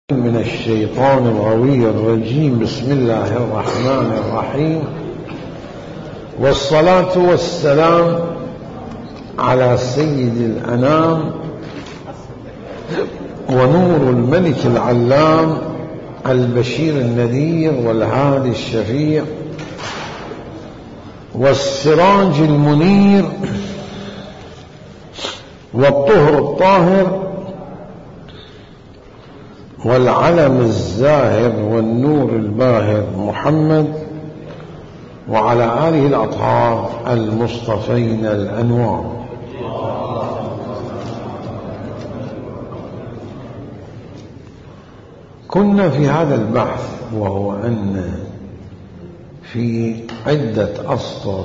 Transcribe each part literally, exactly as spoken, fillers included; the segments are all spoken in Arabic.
من الشيطان الغوي الرجيم. بسم الله الرحمن الرحيم، والصلاة والسلام على سيد الأنام ونور الملك العلام البشير النذير والهادي الشفيع والسراج المنير والطهر الطاهر والعلم الزاهر والنور الباهر محمد وعلى آله الأطهار المصطفين الأنوار. كنا في هذا البحث، وهو أن في عدة أسطر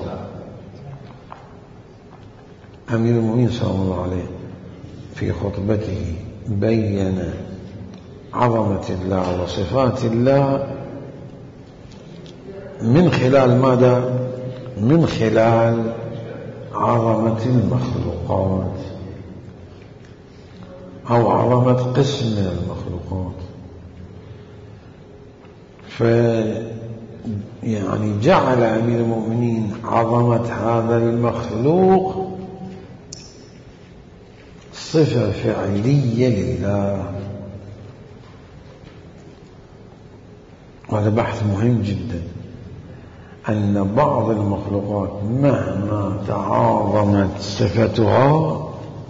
أمير المؤمنين صلى الله عليه في خطبته بين عظمة الله وصفات الله من خلال ماذا؟ من خلال عظمة المخلوقات أو عظمة قسم من المخلوقات. ف يعني جعل أمير المؤمنين عظمة هذا المخلوق صفة فعلية لله. وهذا بحث مهم جدا، أن بعض المخلوقات مهما تعاظمت صفتها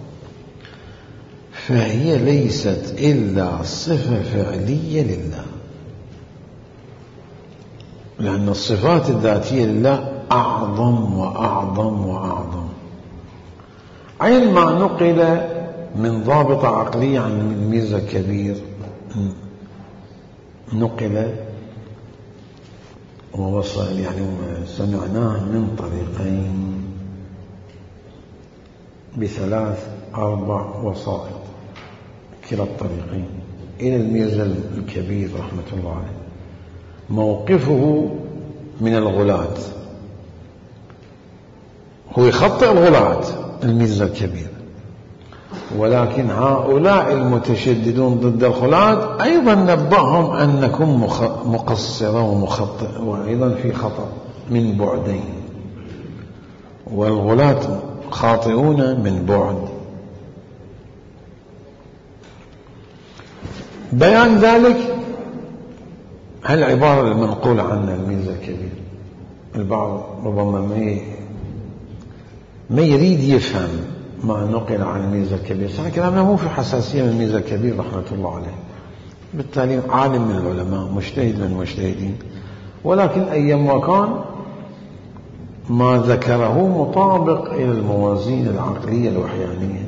فهي ليست إلا صفة فعلية لله، لأن الصفات الذاتية لله أعظم وأعظم وأعظم. عين ما نقل من ضابط عقلي عن ميرزا كبير، نقل ووصل يعني سمعناه من طريقين بثلاث أربع وسائط كلا الطريقين إلى الميرزا الكبير رحمة الله عليه. موقفه من الغلاة، هو يخطئ الغلاة الميرزا الكبير، ولكن هؤلاء المتشددون ضد الغلاة أيضا نبههم أنكم مقصرة ومخطئ، وأيضا في خطأ من بعدين، والغلاة خاطئون من بعد. بيان ذلك هالعبارة المنقولة عن الميرزا الكبير، البعض ربما ما ما يريد يفهم ما نقل عن الميرزا الكبير، صحيح كلامنا مو في حساسية من الميرزا الكبير رحمة الله عليه، بالتالي عالم من العلماء، مجتهد من المجتهدين، ولكن أيما كان ما ذكره مطابق إلى الموازين العقلية الوحيانية.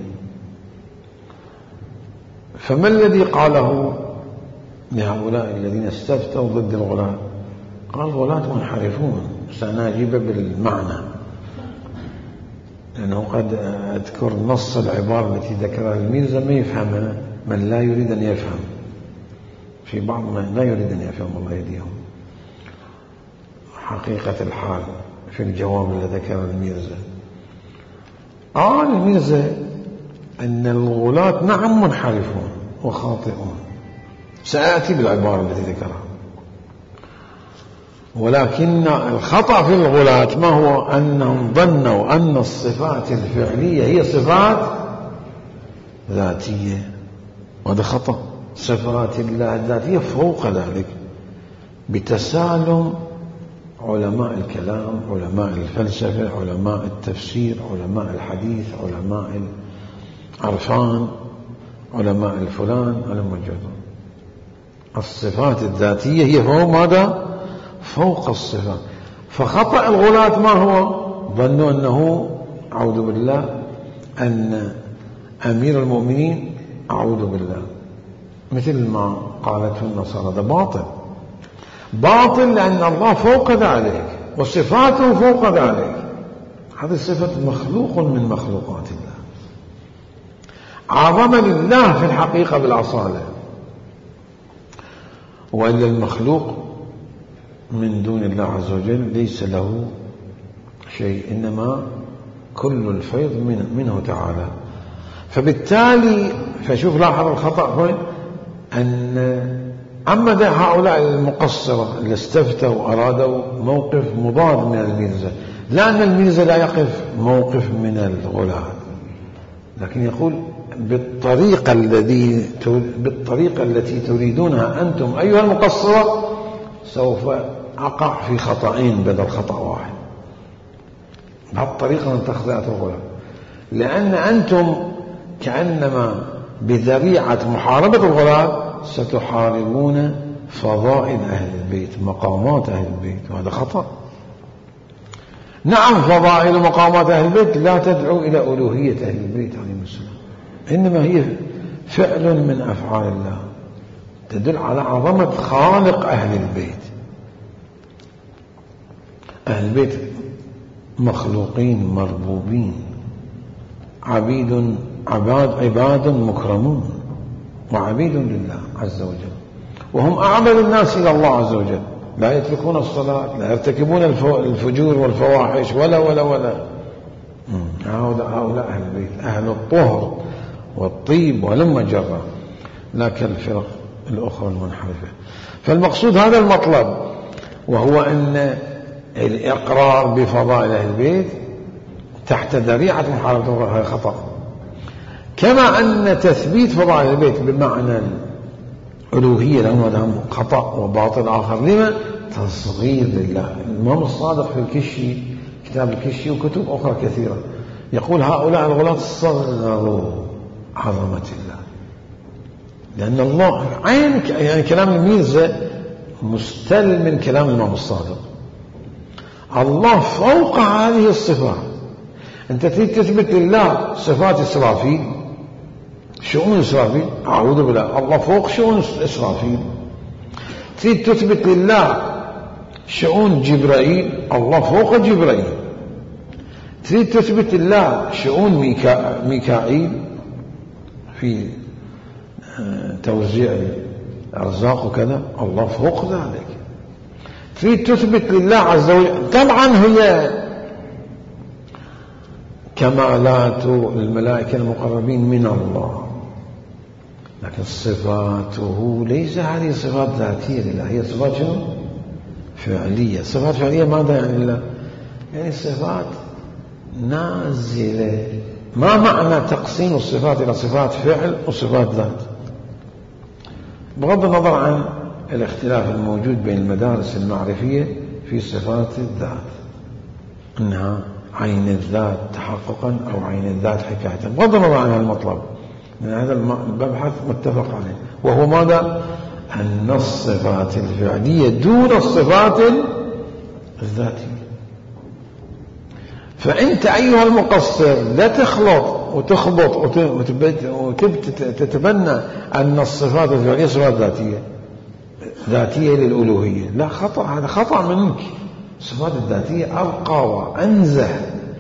فما الذي قاله لهؤلاء الذين استفتوا ضد الغلاة؟ قال الغلاة منحرفون. سنجيب بالمعنى، لأنه قد أذكر نص العبارة التي ذكرها الميرزا ما يفهمها من لا يريد أن يفهم، في بعض من لا يريد أن يفهم، الله يهديهم. حقيقة الحال في الجواب الذي ذكره الميرزا، قال الميرزا أن الغلاة نعم منحرفون وخاطئون، سأأتي بالعبارة التي ذكرها، ولكن الخطأ في الغلاة ما هو؟ أنهم ظنوا أن الصفات الفعلية هي صفات ذاتية، وهذا خطأ. صفات الله الذاتية فوق ذلك، بتسالم علماء الكلام، علماء الفلسفة، علماء التفسير، علماء الحديث، علماء العرفان، علماء الفلان، علماء الجدول. الصفات الذاتية هي فوق ماذا؟ فوق الصفات. فخطأ الغلاة ما هو؟ ظنوا أنه أعوذ بالله أن أمير المؤمنين أعوذ بالله مثل ما قالته النصارى، هذا باطل. باطل لأن الله فوق ذلك وصفاته فوق ذلك. هذه صفة مخلوق من مخلوقات الله، عظمة لله في الحقيقة بالأصالة، وإلا المخلوق من دون الله عز وجل ليس له شيء، إنما كل الفيض منه تعالى. فبالتالي فشوف لاحظ الخطأ وين؟ أن عمد هؤلاء المقصرة اللي استفتوا وأرادوا موقف مضاد من الميرزا، لأن الميرزا لا يقف موقف من الغلاة، لكن يقول بالطريقة الذي بالطريقة التي تريدونها أنتم أيها المقصرة سوف أقع في خطأين بدل خطأ واحد. بهالطريقة نتخذ الغلاة، لأن أنتم كأنما بذريعة محاربة الغلاة ستحاربون فضائل أهل البيت، مقامات أهل البيت، وهذا خطأ. نعم فضائل مقامات أهل البيت لا تدعو إلى ألوهية أهل البيت عليهم السلام، إنما هي فعل من أفعال الله تدل على عظمة خالق أهل البيت. أهل البيت مخلوقين مربوبين، عبيد عباد عباد مكرمون وعبيد لله عز وجل، وهم أعبد الناس إلى الله عز وجل، لا يتركون الصلاة، لا يرتكبون الفجور والفواحش ولا ولا ولا هؤلاء أهل البيت أهل الطهر والطيب ولما جرى، لا كالفرق الأخرى المنحرفة. فالمقصود هذا المطلب، وهو أن الإقرار بفضائل أهل البيت تحت ذريعة محاربة الغلاة خطأ، كما أن تثبيت فضائل البيت بمعنى الألوهية لهم هذا خطأ وباطل آخر. لما؟ تصغير لله. الإمام الصادق في الكشي، كتاب الكشي وكتب أخرى كثيرة، يقول هؤلاء الغلاة صغروا عظمة الله، لأن الله عين يعني كلام الميرزا مستل من كلام الإمام الصادق. الله فوق هذه الصفات. أنت تريد تثبت لله صفات إسرافيل، شؤون إسرافيل، أعوذ بالله، الله فوق شؤون إسرافيل. تريد تثبت لله شؤون جبرائيل، الله فوق جبرائيل. تريد تثبت لله شؤون ميكا... ميكائيل في توزيع الأرزاق وكذا، الله فوق ذلك. تريد تثبت لله عز وجل، طبعا هي كمالات الملائكة المقربين من الله، لكن صفاته ليس هذه صفات ذاتية لله، هي صفات شنو؟ فعلية. صفات فعلية ماذا يعني الله؟ يعني صفات نازلة. ما معنى تقسيم الصفات إلى صفات فعل وصفات ذات؟ بغض النظر عن الاختلاف الموجود بين المدارس المعرفية في صفات الذات، إنها عين الذات تحققا أو عين الذات حكاية، بغض النظر عن المطلب، من هذا المبحث متفق عليه، وهو ماذا؟ أن الصفات الفعلية دون الصفات الذاتية. فأنت أيها المقصر لا تخلط وتخبط وتتبنى أن الصفات الفعلية صفات ذاتية ذاتية للألوهية، لا، خطأ، هذا خطأ منك. الصفات الذاتية أرقى وأنزه.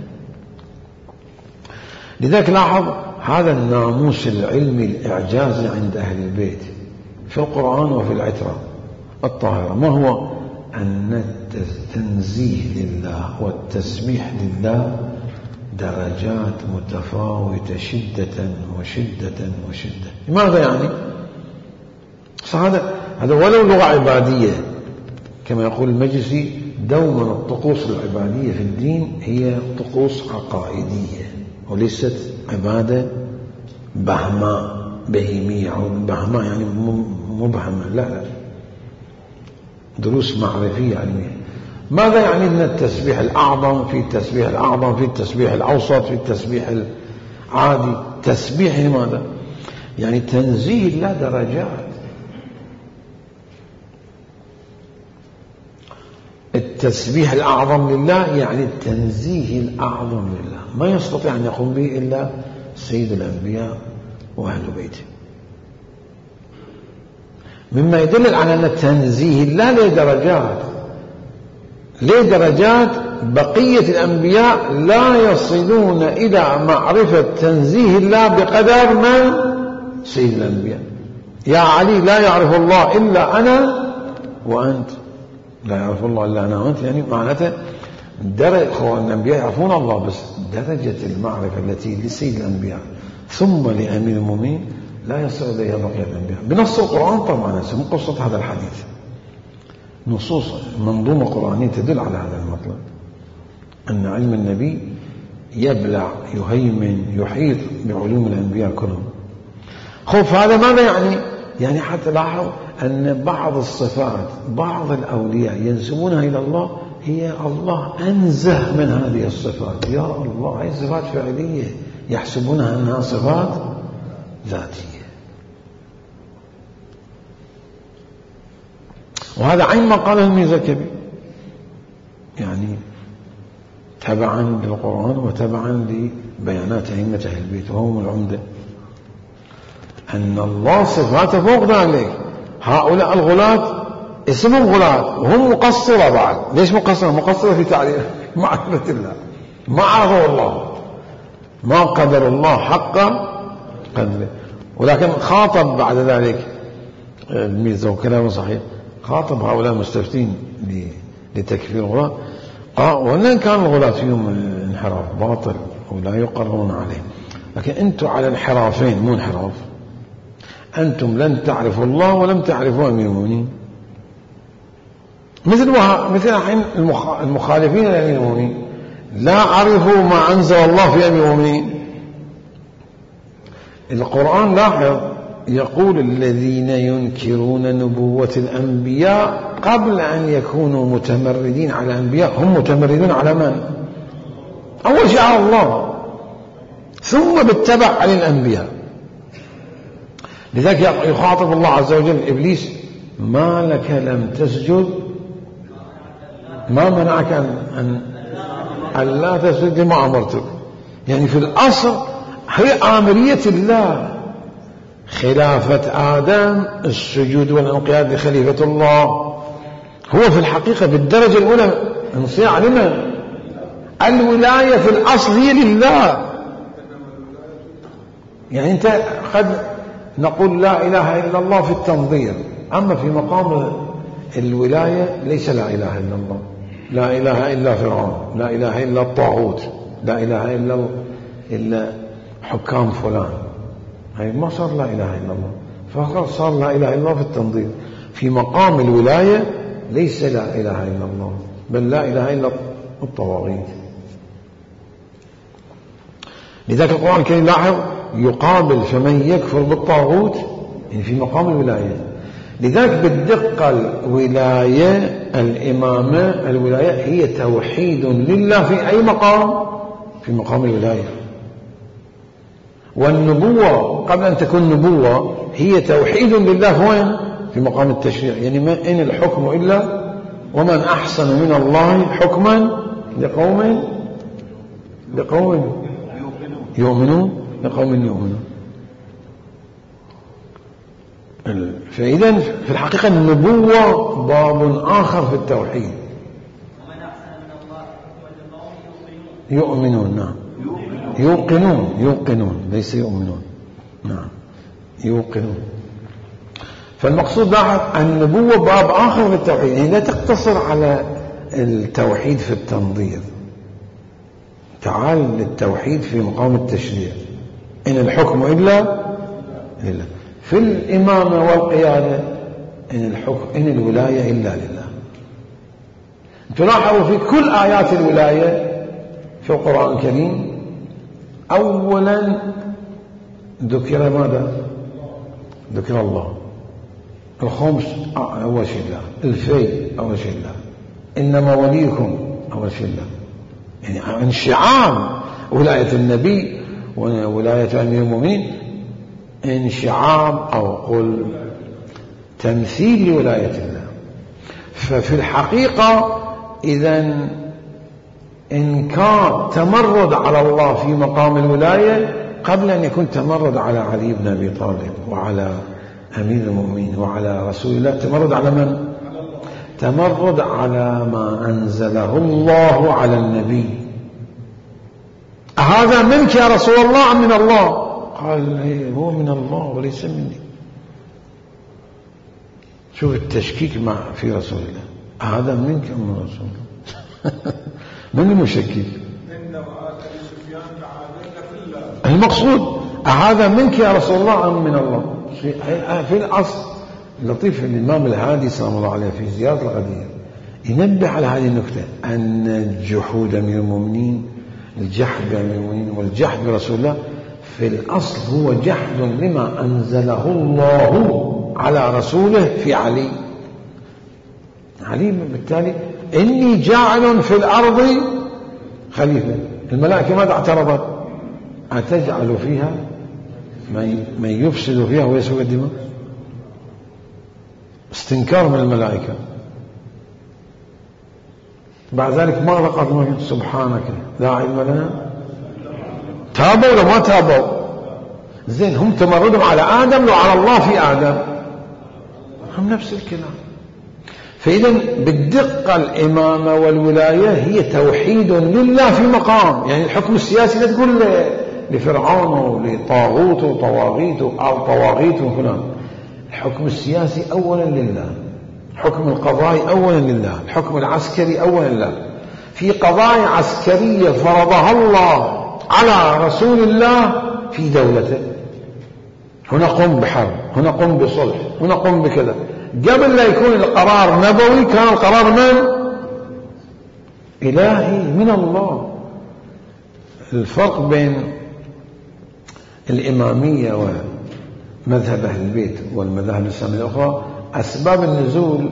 لذلك لاحظ هذا الناموس العلمي الإعجازي عند أهل البيت في القرآن وفي العترة الطاهرة، ما هو؟ أن التنزيه لله والتسبيح لله درجات متفاوتة شدة وشدة وشدة. لماذا يعني؟ هذا هذا ولو لغة عبادية، كما يقول المجلسي دوما الطقوس العبادية في الدين هي طقوس عقائدية وليست عبادة بهماء بهيمية أو بهماء يعني مبهمة، لا لا، دروس معرفية علمية. ماذا يعني أن التسبيح الأعظم في التسبيح الأعظم في التسبيح الأوسط في التسبيح العادي؟ تسبيح لماذا؟ يعني تنزيه لا درجات. التسبيح الأعظم لله يعني التنزيه الأعظم لله، ما يستطيع أن يقوم به إلا سيد الأنبياء وأهل بيته، مما يدل على أن التنزيه لا له درجات، له درجات بقية الأنبياء لا يصلون إلى معرفة تنزيه الله بقدر من سيد الأنبياء. يا علي لا يعرف الله إلا أنا وأنت، لا يعرف الله إلا أنا وأنت، يعني معناته درجة، هو الأنبياء يعرفون الله، بس درجة المعرفة التي لسيد الأنبياء ثم لأمير المؤمنين لا يصل إليها بقية الأنبياء بنص القرآن طبعا، مو قصة هذا الحديث، نصوص منظومة قرآنية تدل على هذا المطلب، أن علم النبي يبلع يهيمن يحيط بعلوم الأنبياء كلهم. خوف هذا ماذا يعني؟ يعني حتى لاحظ أن بعض الصفات بعض الأولياء ينسبونها إلى الله هي الله أنزه من هذه الصفات. يا الله، هذه صفات فعلية يحسبونها أنها صفات ذاتية. وهذا عين ما قاله الميزكبي، يعني تبعا للقرآن وتبعا لبيانات أئمة أهل البيت وهم العمدة، أن الله صفاته فوق ذلك. هؤلاء الغلاة اسمهم غلاة وهم مقصرة بعد. ليش مقصرة؟ مقصرة في تعريف معرفة الله، ما عرفوا الله، ما قدر الله حق قدره. ولكن خاطب بعد ذلك الميزة وكلامه صحيح، خاطب هؤلاء المستفتين لتكفير الغلاة، وإن كان الغلاة فيهم انحراف باطل ولا يقررون عليه، لكن أنتم على انحرافين مو انحراف. أنتم لن تعرفوا الله ولم تعرفوا أمير المؤمنين، مثل مثل الحين المخالفين لأمير المؤمنين لا عرفوا ما أنزل الله في أمير المؤمنين. القرآن لاحظ يقول الذين ينكرون نبوة الأنبياء قبل أن يكونوا متمردين على الأنبياء، هم متمردون على من؟ أول شيء على الله، ثم بالتبع على الأنبياء. لذلك يخاطب الله عز وجل إبليس: ما لك لم تسجد، ما منعك أن أن لا تسجد لما أمرتك. يعني في الأصل هي آمرية الله، خلافة آدم السجود والانقياد لخليفة الله، هو في الحقيقة بالدرجة الأولى انصياع لمن؟ الولاية في الأصل هي لله. يعني أنت قد نقول لا إله إلا الله في التنظير، أما في مقام الولاية ليس لا إله إلا الله، لا إله إلا فرعون، لا إله إلا الطاغوت، لا إله إلا إلا حكام فلان، هاي ما صار لا إله إلا الله، فقط صار لا إله إلا الله في التنظير. في مقام الولاية ليس لا إله إلا الله، بل لا إله إلا الطواغيت. لذلك القرآن الكريم لاحظ يقابل فمن يكفر بالطاغوت يعني في مقام الولاية. لذلك بالدقة الولاية الإمامة الولاية هي توحيد لله في أي مقام؟ في مقام الولاية. والنبوة قبل أن تكون نبوة هي توحيد لله وين؟ في مقام التشريع. يعني ما إن الحكم إلا ومن أحسن من الله حكما لقوم لقوم يؤمنون لقوم يؤمنون. فإذا في الحقيقة النبوة باب آخر في التوحيد. يؤمنون، نعم، يوقنون يوقنون ليس يؤمنون، نعم يوقنون. فالمقصود لاحظ النبوة باب آخر في التوحيد، يعني لا تقتصر على التوحيد في التنظير، تعال للتوحيد في مقام التشريع. إن الحكم إلا لله. في الإمامة والقيادة إن الحكم إن الولاية إلا لله. تلاحظوا في كل آيات الولاية في القرآن الكريم أولا ذكر ماذا؟ ذكر الله. الخمس أول شيء الله، الفي أول شيء الله، إنما وليكم أول شيء الله. يعني انشعام ولاية النبي وولاية أمير المؤمنين انشعام أو قل تمثيل لولاية الله. ففي الحقيقة إذن إنكار تمرد على الله في مقام الولاية قبل أن يكون تمرد على علي بن أبي طالب وعلى أمير المؤمنين وعلى رسول الله. تمرد على من؟ تمرد على ما أنزله الله على النبي. هذا منك يا رسول الله أم من الله؟ قال هو من الله وليس مني. شوف التشكيك مع في رسول الله، هذا منك أم من رسول الله؟ من المشكك؟ المقصود أهذا منك يا رسول الله أم من الله؟ في الأصل لطيف الإمام الهادي سلام الله عليه في زيارة الغدير ينبه على هذه النكتة، أن الجحود أمير المؤمنين، الجحد بأمير المؤمنين والجحد برسول الله في الأصل هو جحد لما أنزله الله على رسوله في علي. علي بالتالي إني جاعل في الأرض خليفة. الملائكة ماذا اعترضت؟ أتجعل فيها من يفسد فيها ويسفك الدماء؟ استنكار من الملائكة. بعد ذلك ما رقد سبحانك لا علم لنا. تابوا ولا ما تابوا؟ زين هم تمردوا على آدم لو على الله في آدم؟ هم نفس الكلام. فإذا بالدقة الإمامة والولاية هي توحيد لله في مقام، يعني الحكم السياسي لا تقول لفرعون ولطاغوت وطواغيت أو طواغيت وفلان. الحكم السياسي أولا لله، حكم القضاء أولا لله، الحكم العسكري أولا لله. في قضايا عسكرية فرضها الله على رسول الله في دولته، هنا قم بحرب، هنا قم بصلح، هنا قم بكذا. قبل لا يكون القرار نبوي كان القرار من؟ إلهي من الله. الفرق بين الإمامية ومذهب أهل البيت والمذاهب الإسلامية الأخرى، أسباب النزول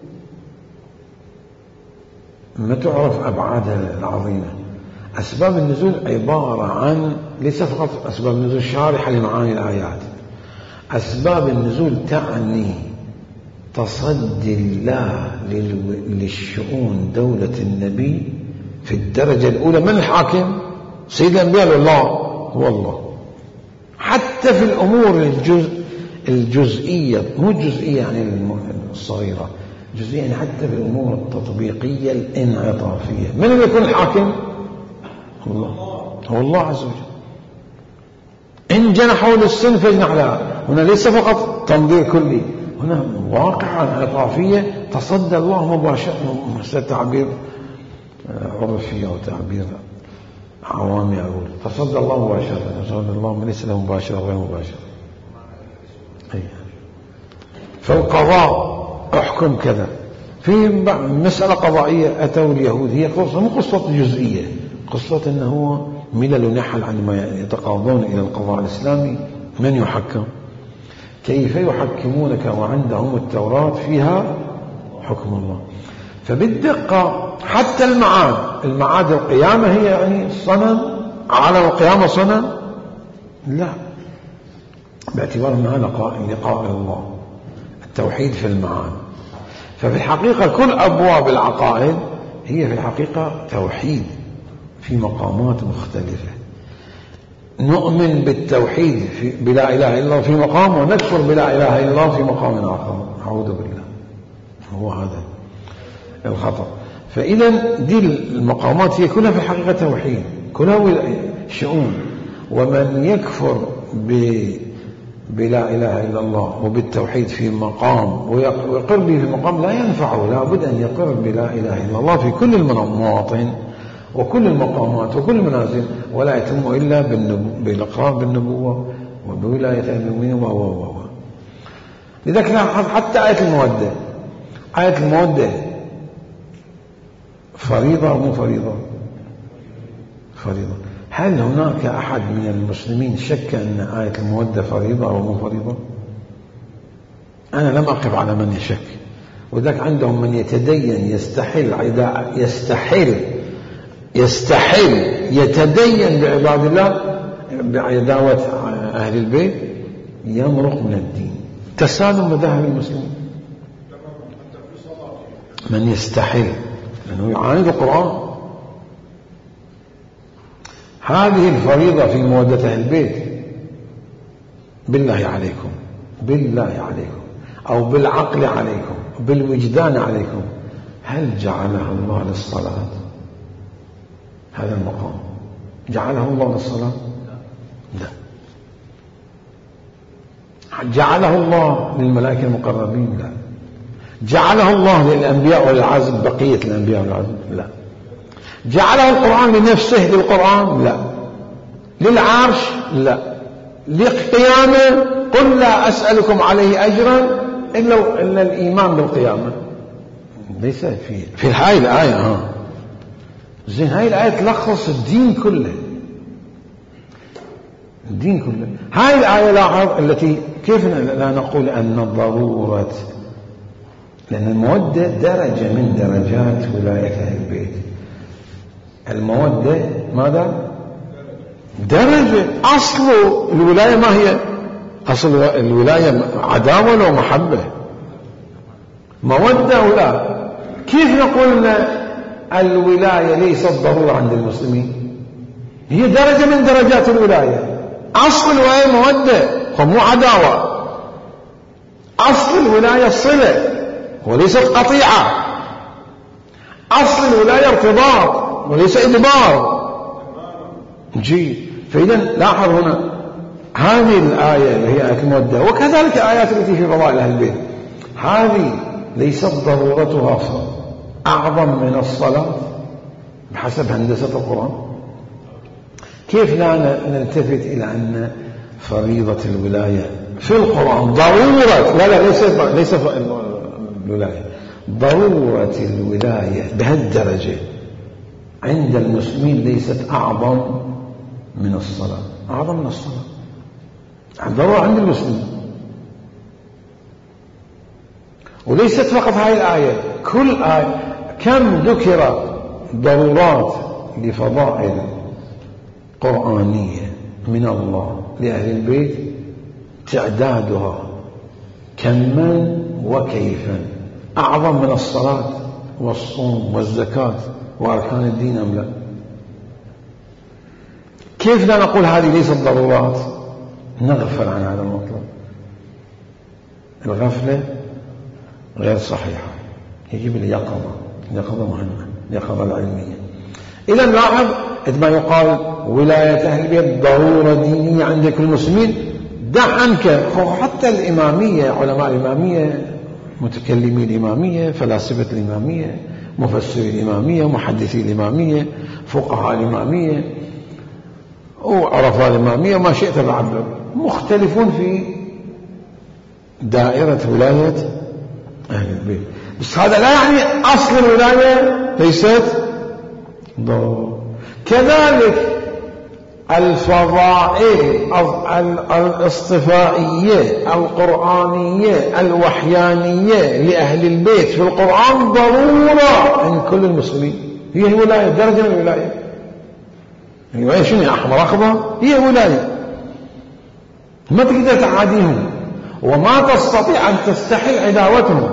ما تعرف أبعادها العظيمة. أسباب النزول عبارة عن ليس فقط أسباب النزول شارحة لمعاني الآيات، أسباب النزول تعني تصدي الله للشؤون دولة النبي في الدرجة الأولى. من الحاكم؟ سيد الأنبياء الله هو الله. حتى في الأمور الجزء الجزئية، مو الجزئية يعني الصغيرة، جزئية يعني حتى في الأمور التطبيقية الانعطافية. من اللي يكون الحاكم؟ الله، هو الله عز وجل. إن جنحوا للسن فاجنح لها. هنا ليس فقط تنظير كلي، هنا واقعة انعطافية تصدى الله مباشرة. تعبير عرفي أو تعبير عوامي أقول تصدى الله مباشرة، تصدى الله ليس له مباشرة غير مباشرة. فالقضاء احكم كذا. في مسألة قضائية أتوا اليهود، هي قصة مو قصة جزئية، قصة أنه ملل نحل عندما يتقاضون إلى القضاء الإسلامي من يحكم؟ كيف يحكمونك وعندهم التوراة فيها حكم الله؟ فبالدقة حتى المعاد، المعاد القيامة هي يعني الصنم، عالم القيامة صنم؟ لا، باعتبار أنها لقاء الله، التوحيد في المعاد. ففي الحقيقة كل أبواب العقائد هي في الحقيقة توحيد في مقامات مختلفة. نؤمن بالتوحيد بلا إله إلا الله في مقام، ونكفر بلا إله إلا الله في مقام آخر. أعوذ بالله، هو هذا الخطأ. فإذا دي المقامات هي كلها في الحقيقة توحيد، كلها شؤون. ومن يكفر بلا إله إلا الله وبالتوحيد في مقام ويقر به في مقام لا ينفعه، لا بد أن يقر بلا إله إلا الله في كل المواطن وكل المقامات وكل المنازل، ولا يتم إلا بالإقرار بالنبوة وبولاية المؤمنين و و و لذلك لاحظ حتى آية المودة، آية المودة فريضة ومو فريضة؟ فريضة. هل هناك أحد من المسلمين شك أن آية المودة فريضة أو مو فريضة؟ أنا لم أقف على من يشك. وذلك عندهم من يتدين يستحل عداء يستحل يستحل يتدين بعباد الله بعداوة أهل البيت، يمرق من الدين. تسالم مذاهب المسلمين. من يستحل لأنه يعاند القرآن. هذه الفريضة في مودة أهل البيت بالله عليكم، بالله عليكم، أو بالعقل عليكم، بالوجدان عليكم، هل جعلها الله للصلاة؟ هذا المقام جعله الله للصلاة؟ لا. جعله الله للملائكة المقربين؟ لا. جعله الله للأنبياء والعزم بقية الأنبياء والعزم؟ لا. جعله القرآن لنفسه للقرآن؟ لا. للعرش؟ لا. لقيامه قل لا أسألكم عليه أجرا إلا, إلا الإيمان بالقيامة. ليس في في هاي الآية. ها زين هاي الآية تلخص الدين كله، الدين كله. هاي الآية لاحظ التي كيف لا نقول أن الضرورة، لأن المودة درجة من درجات ولاية أهل البيت. المودة ماذا؟ درجة. أصل الولاية ما هي؟ أصل الولاية عداوة ولا محبة؟ مودة ولا؟ كيف نقول أن الولاية ليست ضرورة عند المسلمين؟ هي درجة من درجات الولاية. أصل الولاية مودة ومو عداوة. أصل الولاية صلة وليست قطيعة. أصل الولاية ارتباط وليس إدبار. جيد. فإذا لاحظ هنا هذه الآية اللي هي آية المودة، وكذلك آيات التي في فضائل أهل البيت، هذه ليست ضرورتها أعظم من الصلاة بحسب هندسة القرآن. كيف لا نلتفت إلى أن فريضة الولاية في القرآن ضرورة، لا لا ليس ليس الولاية، ضرورة الولاية بهالدرجة عند المسلمين ليست أعظم من الصلاة، أعظم من الصلاة ضرورة عند المسلمين. وليست فقط هاي الآية، كل آية كم ذكر ضرورات لفضائل قرآنية من الله لأهل البيت تعدادها كما وكيفا أعظم من الصلاة والصوم والزكاة وأركان الدين أم لا؟ كيف لا نقول هذه ليست ضرورات؟ نغفل عن هذا المطلب. الغفلة غير صحيحة، يجب اليقظة، اليقظة مهمة، اليقظة العلمية. إذا لاحظ عندما يقال ولاية أهل البيت ضرورة دينية عند كل المسلمين، دع عنك حتى الإمامية، علماء الإمامية، متكلمي الإمامية، فلاسفة الإمامية، مفسري الإمامية، محدثي الإمامية، فقهاء الإمامية وعرفاء الإمامية، ما شئت بعبر، مختلفون في دائرة ولاية أهل البيت. بس هذا لا يعني أصل الولاية ليست ضرورة. كذلك الفضائل الاصطفائية القرآنية الوحيانية لأهل البيت في القرآن ضرورة عند كل المسلمين. هي الولاية درجة من الولاية. الولاية شنو؟ أحمر أخضر، هي ولاية، ما تقدر تعاديهم وما تستطيع أن تستحل عداوتهم.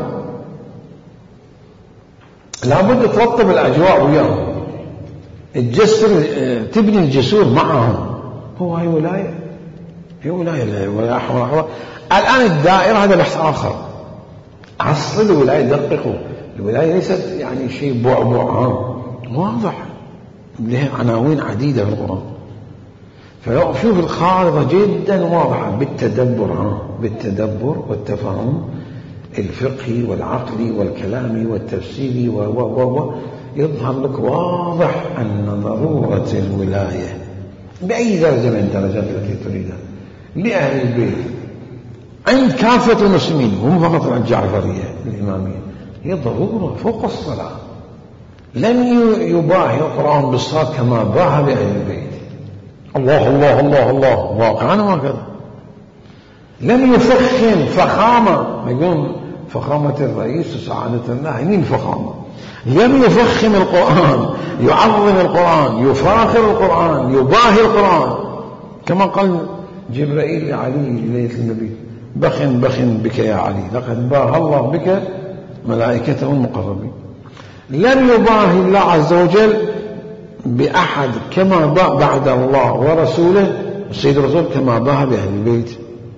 لابد ترطب الأجواء وياهم، الجسر تبني الجسور معهم. هو هي ولاية، هي ولاية، ولاية أحمر أخضر. الآن الدائرة هذا بحث آخر. أصل الولاية دققوا، الولاية ليست يعني شيء بعبع واضح، لها عناوين عديدة في القرآن. فشوف الخارطة جدا واضحة بالتدبر، ها بالتدبر والتفاهم الفقهي والعقلي والكلامي والتفسيري و و و يظهر لك واضح أن ضرورة الولاية بأي درجة من الدرجات التي تريدها لأهل البيت عند كافة المسلمين، ومو فقط عند الجعفرية الإمامية، هي ضرورة فوق الصلاة. لن يباهي القرآن بالصلاة كما باهى بأهل البيت. الله الله الله الله واقعا هكذا. لم يفخم فخامة، يقول فخامة الرئيس وسعادة الله، مين فخامة؟ لم يفخم القرآن، يعظم القرآن، يفاخر القرآن، يباهي القرآن، كما قال جبرائيل لعلي ليلة النبي: بخن بخن بك يا علي، لقد باهى الله بك ملائكته المقربين. لم يباهي الله عز وجل بأحد كما باهى بعد الله ورسوله السيد الرسول كما باهى بأهل البيت.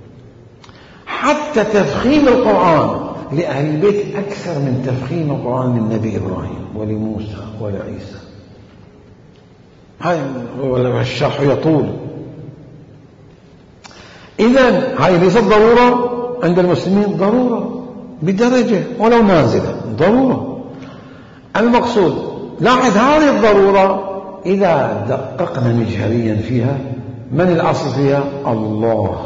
حتى تفخيم القرآن لأهل البيت أكثر من تفخيم القرآن للنبي إبراهيم ولموسى ولعيسى. هاي الشرح يطول. إذن هاي ليست ضرورة عند المسلمين، ضرورة بدرجة ولو نازلة، ضرورة. المقصود لاحظ هذه الضرورة إذا دققنا مجهريا فيها من الأصل فيها؟ الله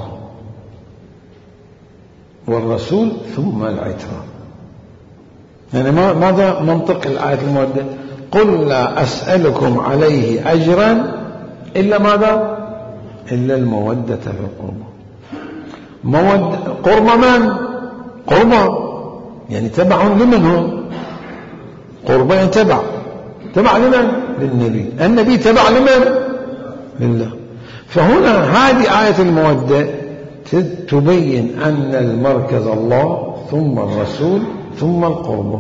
والرسول ثم العترة. يعني ماذا منطق الآية المودة؟ قل لا أسألكم عليه أجرا إلا ماذا؟ إلا المودة في القربى. مودة قربى من؟ قربى يعني تبع لمن هم؟ قربى تبع تبع لمن؟ للنبي. النبي تبع لمن؟ لله. فهنا هذه آية المودة تبين أن المركز الله ثم الرسول ثم القربى،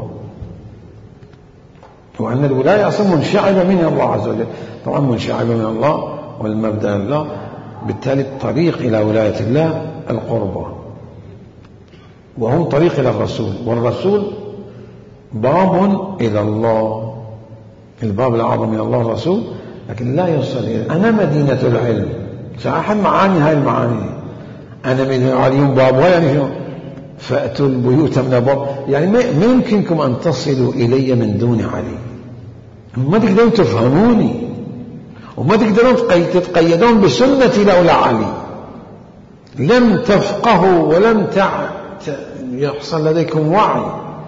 وأن الولاية أصلا منشعبة من الله عز وجل. طبعا منشعبة من الله والمبدأ الله، بالتالي الطريق إلى ولاية الله القربى، وهو طريق إلى الرسول، والرسول باب إلى الله، الباب الأعظم إلى الله الرسول، لكن لا يوصل إلى أنا مدينة العلم. سأحد معاني هاي المعاني، أنا مدينة عليهم بابها يعني شنو؟ فأتوا البيوت من أبواب، يعني ما يمكنكم أن تصلوا إلي من دون علي، ما تقدرون تفهموني وما تقدرون تتقيدون بسنتي لولا علي. لم تفقهوا ولم يحصل لديكم وعي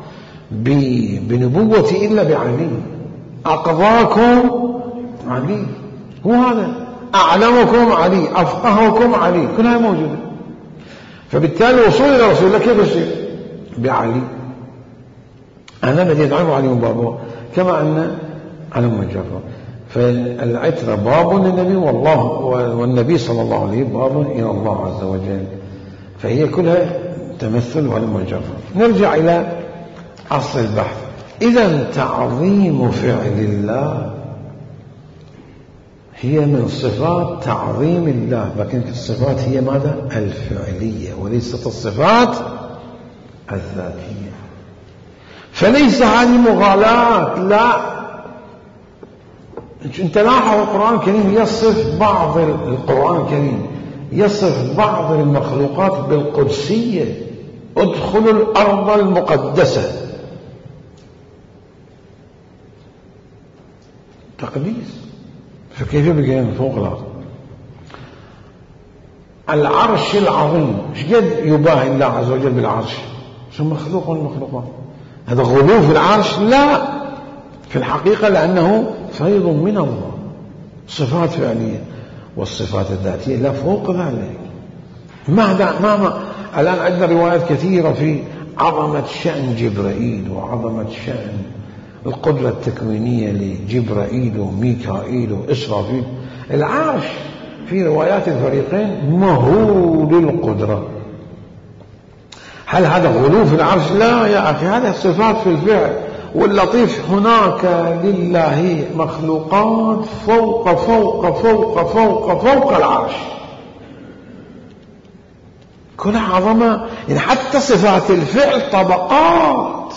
بنبوتي إلا بعلي. أقضاكم علي، هو هذا، أعلمكم علي، أفقهكم علي، كلها موجودة. فبالتالي وصول إلى رسول الله كيف يصير؟ بعلي. أنا الذي يدعو علي بابه، كما أن على مجرد. فالعترة باب للنبي والله والنبي صلى الله عليه باب إلى الله عز وجل، فهي كلها تمثل على مجرد. نرجع إلى أصل البحث. إذا تعظيم فعل الله هي من صفات تعظيم الله، لكن الصفات هي ماذا؟ الفعلية وليست الصفات الذاتية. فليس هذه مغالاة، لا. انت لاحظ القرآن الكريم يصف بعض القرآن الكريم يصف بعض المخلوقات بالقدسية. ادخلوا الأرض المقدسة، تقديس. فكيف بقى من فوق الأرض؟ العرش العظيم، ايش قد يباهي الله عز وجل بالعرش؟ شو مخلوق من المخلوقات؟ هذا غلو في العرش؟ لا، في الحقيقة لأنه فيض من الله، صفات فعلية. والصفات الذاتية لا فوق ذلك. ماذا ما ما الآن عندنا روايات كثيرة في عظمة شأن جبرائيل وعظمة شأن القدرة التكوينية لجبرائيل وميكائيل وإسرافيل. العرش في روايات الفريقين مهول القدرة. هل هذا غلو في العرش؟ لا يا أخي، هذه صفات في الفعل. واللطيف هناك لله مخلوقات فوق فوق فوق فوق فوق العرش، كلها عظمة. يعني حتى صفات الفعل طبقات.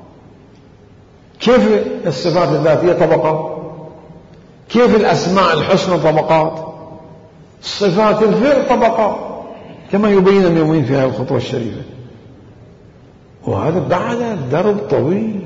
كيف الصفات الذاتية طبقات؟ كيف الأسماء الحسنى طبقات؟ صفات الفعل طبقات، كما يبين اليومين في هذه الخطوة الشريفة. وهذا بعد درب طويل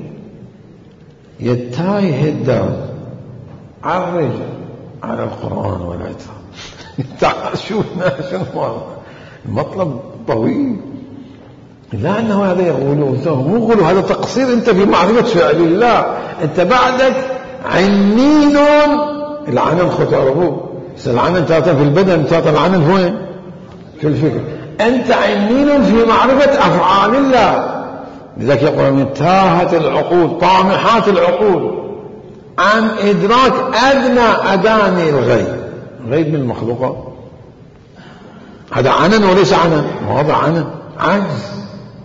يتايه الدرب على الرجل على القرآن والعترة. تعال شوف شنو المطلب طويل. لا أنه هذا يغلو، مو غلو، هذا تقصير أنت في معرفة فعل الله. أنت بعدك عنين. العنن خطأه، العنن تعطى في البدن، تعطى العنن وين؟ في الفكر. أنت عنين في معرفة أفعال الله. لذلك يقول من تاهت العقول، طامحات العقول عن إدراك أدنى أداني الغيب. غيب من المخلوقات، هذا عنن وليس عنن، وهذا عنن عجز.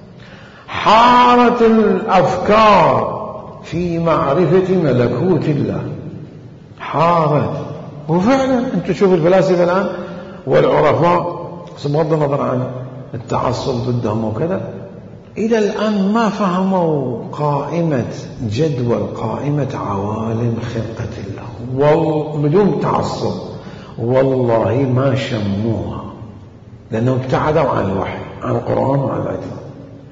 حارت الأفكار في معرفة ملكوت الله، حارت. وفعلا أنت تشوف الفلاسفة الآن والعرفاء، بغض النظر عن التعصب ضدهم وكذا، إلى الآن ما فهموا قائمة جدول، قائمة عوالم خلقة الله بدون تعصب. والله ما شموها، لأنهم ابتعدوا عن الوحي، عن القرآن وعن العترة.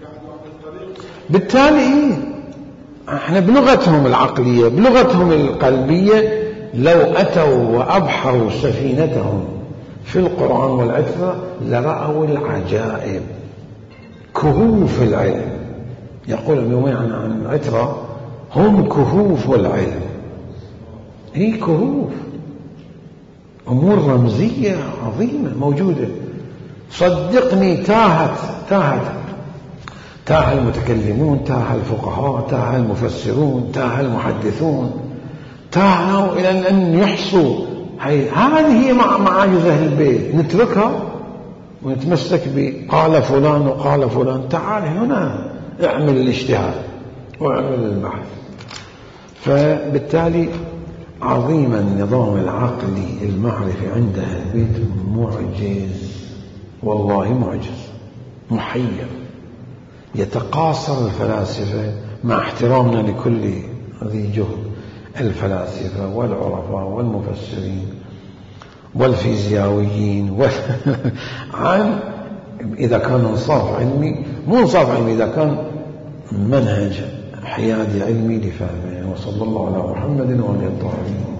بالتالي احنا بلغتهم العقلية، بلغتهم القلبية، لو أتوا وأبحروا سفينتهم في القرآن والعترة لرأوا العجائب، كهوف العلم. يقول اليومين عن العترة هم كهوف العلم. هي كهوف، أمور رمزية عظيمة موجودة. صدقني تاهت تاهت تاه المتكلمون، تاه الفقهاء، تاه المفسرون، تاه المحدثون، تاهوا إلى أن يحصوا. هذه هي معاجز أهل البيت، نتركها ونتمسك بقال فلان وقال فلان. تعال هنا اعمل الاجتهاد واعمل البحث. فبالتالي عظيم النظام العقلي المعرفي عند أهل البيت، معجز والله، معجز محير. يتقاصر الفلاسفة مع احترامنا لكل ذي جهد، الفلاسفة والعرفاء والمفسرين والفيزيائيين و... عن إذا كان انصاف علمي، مو انصاف علمي إذا كان منهج حيادي علمي لفهمه. وصلى الله على محمد وعلى آله الطاهرين.